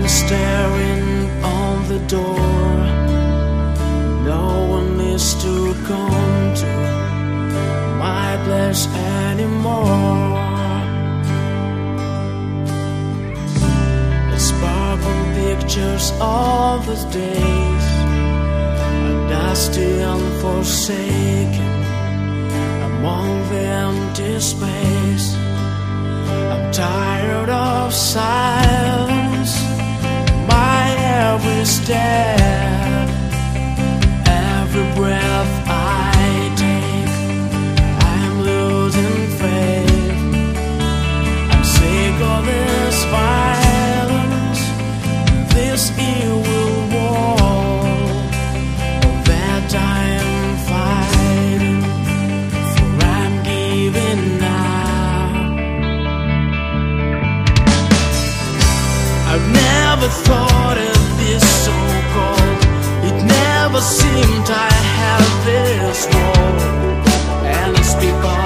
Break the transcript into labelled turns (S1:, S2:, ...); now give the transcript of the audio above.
S1: staring on the door. No one is to come to my place anymore. The sparkle pictures of those days are dusty and forsaken among the empty space. I'm tired of silence. My every step, every breath I take, I'm losing faith. I'm sick of this violence, this evil war that I am fighting, for I'm giving up. I've never thought of this so cold. It never seemed I had this world, and it's because